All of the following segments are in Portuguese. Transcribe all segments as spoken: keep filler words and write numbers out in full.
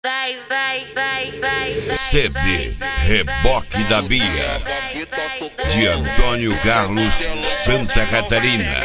Vai, vai, vai, vai, C D Reboque da Bia, de Antônio Carlos, Santa Catarina.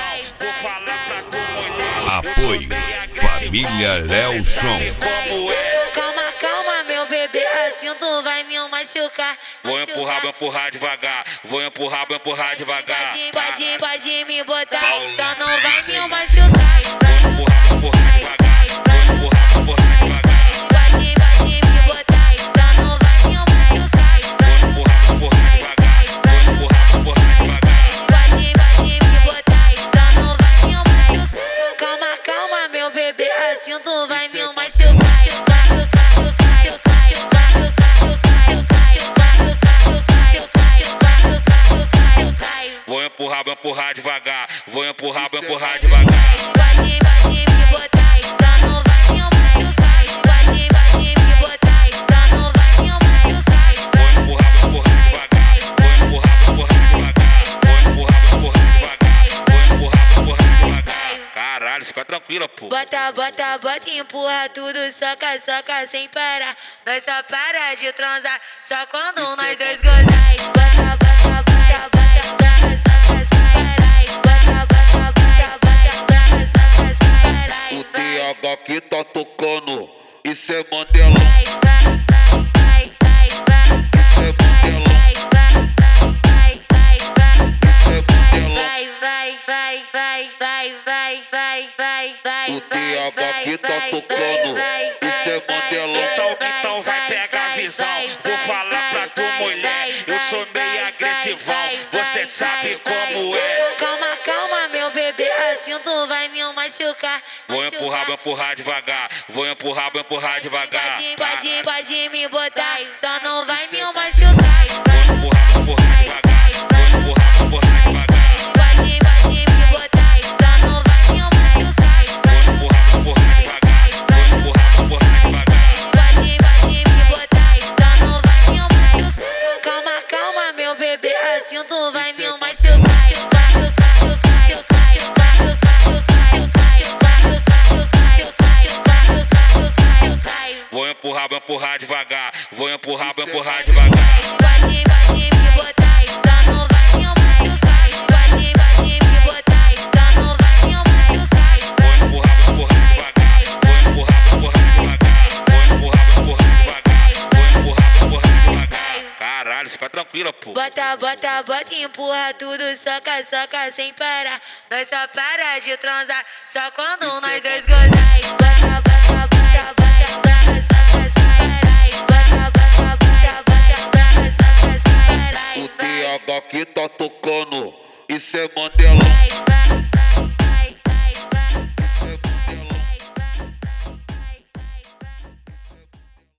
Apoio Família Léo Som. Calma, calma, meu bebê, assim tu vai me machucar. Vou empurrar, vou empurrar devagar. Vou empurrar, vou empurrar devagar. Pode, pode, pode me botar, então não vai me machucar. Vou empurrar, vou empurrar devagar. Vou empurrar, vou empurrar devagar. Pode, pode me botar, então não vai me machucar. Vou empurrar, vou empurrar devagar. Vou empurrar, vou empurrar devagar. Pode, pode me botar, então não vai me machucar. Calma, calma, meu bebê, assim tu vai me machucar. Vou empurrar, vou empurrar devagar. Vou empurrar, vou empurrar devagar. Pode, pode me botar, então não vai me machucar. Pode, pode me botar, então não vai me machucar. Vou empurrar, vou empurrar devagar. Vou empurrar, vou empurrar devagar. Vou empurrar, vou empurrar devagar. Vou empurrar, vou empurrar devagar. Caralho, fica tranquila, pô. Bota, bota, bota, empurra tudo, soca, soca sem parar. Nós só para de transar, só quando nós dois gozar. Bota, bota, bota, bota, soca, soca sem parar. Bota, bota, bota, bota, soca, soca sem parar. O D H que tá tocando, isso é Mandelão. Vai, vai, vai, vai, Isso é Mandelão. vai, vai, vai. Isso é Mandelão. Vai, vai, vai, vai, vai, vai, vai, vai, vai. O D H que tá tocando, isso é Mandelão. Então, então vai pegar a visão. Vou falar pra tu, mulher. Eu sou meio agressivão. Você sabe como é. Calma, calma, meu bebê, assim tu vai me machucar. Vou empurrar, vou empurrar devagar. Vou empurrar, vou empurrar devagar. Pode, pode, pode me botar, só não vai me machucar. Vou empurrar, vou empurrar devagar. Vou empurrar, vou empurrar devagar. Pode, pode me botar, só não vai me machucar. Vou empurrar, vou empurrar devagar. Vou empurrar, vou empurrar devagar. Pode, pode me botar, só não vai me machucar. Calma, calma, meu bebê, assim tu vai me machucar. Vou empurrar, vou empurrar devagar. Vou empurrar, vou empurrar devagar. Pode, pode me botar, só não vai me machucar. Pode, pode me botar, só não vai me machucar. Vou empurrar, vou empurrar devagar. Vou empurrar, vou empurrar devagar. Vou empurrar, vou empurrar devagar. Vou empurrar, vou empurrar devagar. Caralho, fica tranquila, pô. Bota, bota, bota, empurra tudo, soca, soca sem parar. Nós só para de transar, só quando nós dois gozar. Bota, bota, bota, bota, soca sem parar. Bota, bota, bota, bota, soca sem parar. O D H que tá tocando, isso é Mandelão. Vai, vai,